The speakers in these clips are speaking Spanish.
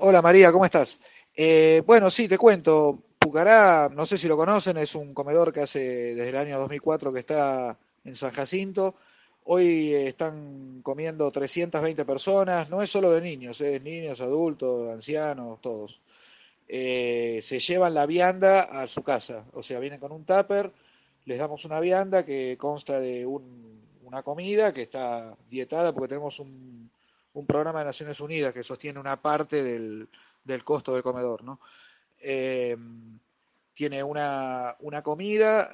Hola María, ¿cómo estás? Bueno, sí, te cuento. Pucará, no sé si lo conocen, es un comedor que hace desde el año 2004 que está en San Jacinto. Hoy están comiendo 320 personas, no es solo de niños, es niños, adultos, ancianos, todos. Se llevan la vianda a su casa, o sea, vienen con un tupper, les damos una vianda que consta de una comida que está dietada porque tenemos un programa de Naciones Unidas que sostiene una parte del costo del comedor, ¿no? Eh, Tiene una comida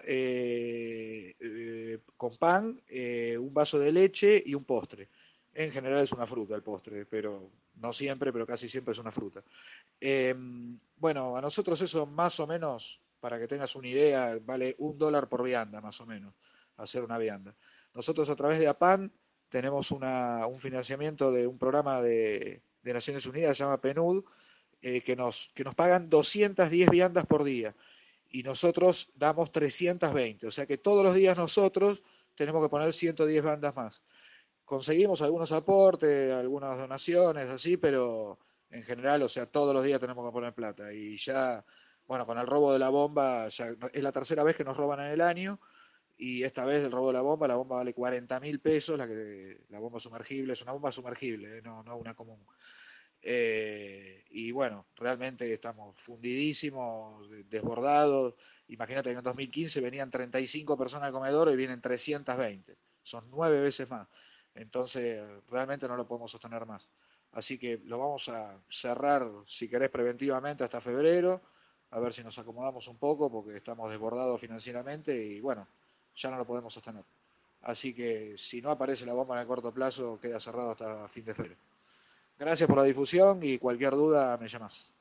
con pan, un vaso de leche y un postre. En general es una fruta el postre, pero no siempre, pero casi siempre es una fruta. Eh, bueno, a nosotros eso más o menos, para que tengas una idea, vale $1 por vianda, más o menos, hacer una vianda. Nosotros a través de APAN tenemos un financiamiento de un programa de Naciones Unidas, se llama PNUD, que nos pagan 210 viandas por día y nosotros damos 320, o sea que todos los días nosotros tenemos que poner 110 bandas más. Conseguimos algunos aportes, algunas donaciones, así, pero en general, o sea, todos los días tenemos que poner plata. Y ya, bueno, con el robo de la bomba, ya es la tercera vez que nos roban en el año. Y esta vez el robo de la bomba vale 40.000 pesos, la bomba sumergible, es una bomba sumergible, no una común. Y bueno, realmente estamos fundidísimos, desbordados. Imagínate que en 2015 venían 35 personas al comedor y vienen 320. Son 9 veces más. Entonces, realmente no lo podemos sostener más. Así que lo vamos a cerrar, si querés, preventivamente hasta febrero, a ver si nos acomodamos un poco, porque estamos desbordados financieramente y bueno, ya no lo podemos sostener. Así que si no aparece la bomba en el corto plazo, queda cerrado hasta fin de febrero. Gracias por la difusión y cualquier duda me llamas.